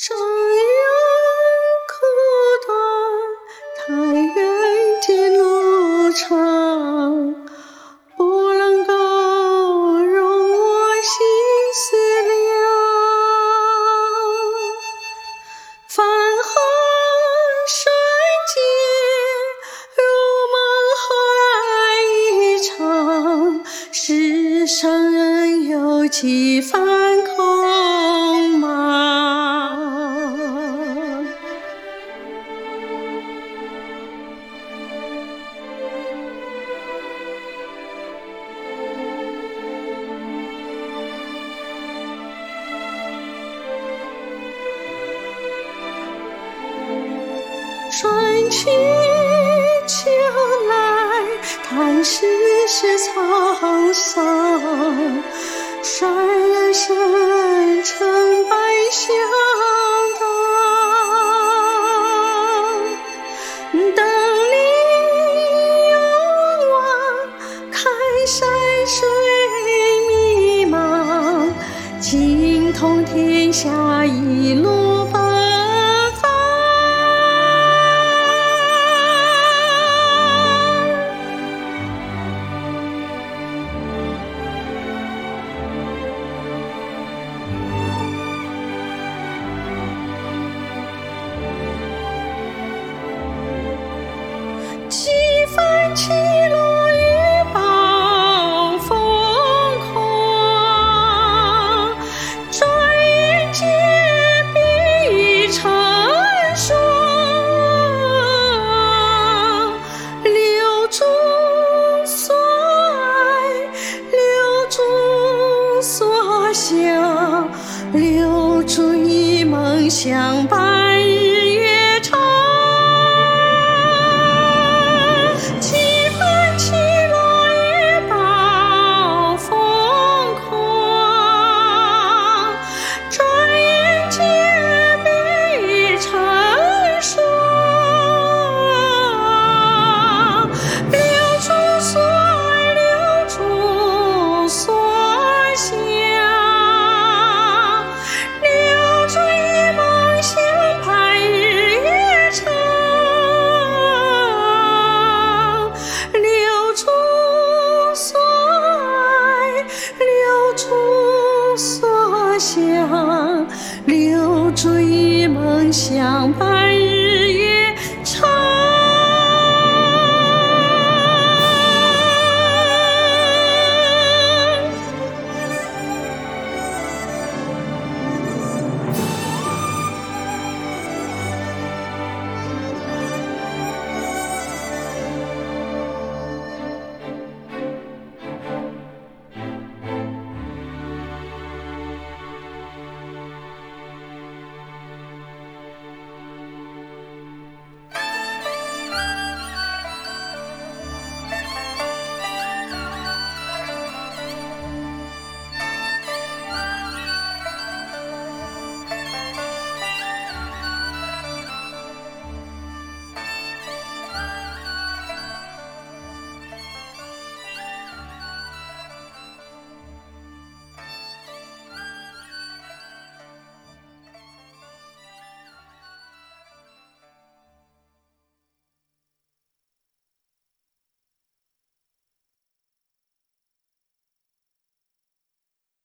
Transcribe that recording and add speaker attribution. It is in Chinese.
Speaker 1: 山有苦短，太原的路长，不能够容我心思量。繁华瞬间，如梦幻一场，世上人有几番空茫。春去秋来，叹世事沧桑。山人深沉百相当，等你永望，看山水迷茫，精通天下一路奔。几番起落雨暴风狂，转眼间碧成霜。留住所爱，留住所想，留住一梦想白日月长。想，留住一梦想白